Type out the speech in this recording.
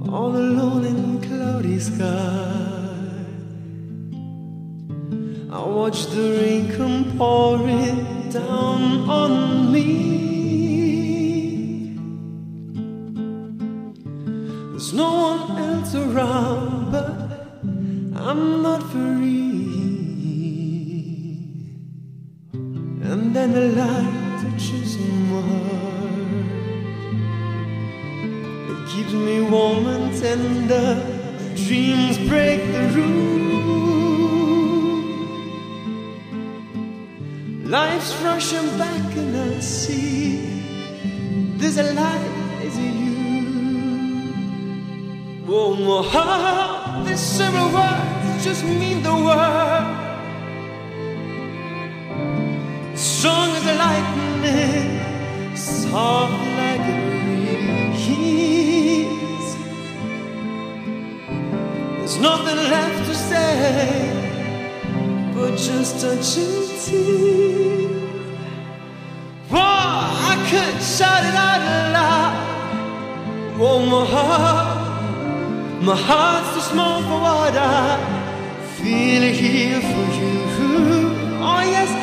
all alone in cloudy sky. I watch the rain come pouring down on me. There's no one else around, but I'm not free. And then the light touches my heart. It keeps me warm and tender. Dreams break the rule. Life's rushing back and I see there's a light, is it you? Oh, my heart, these several words just mean the world. Strong as a lightning, soft like a breeze. There's nothing left to say but just touch and tease. Oh, I could shout it out loud. Oh, my heart's too small for what I feel here for you. Oh, yes,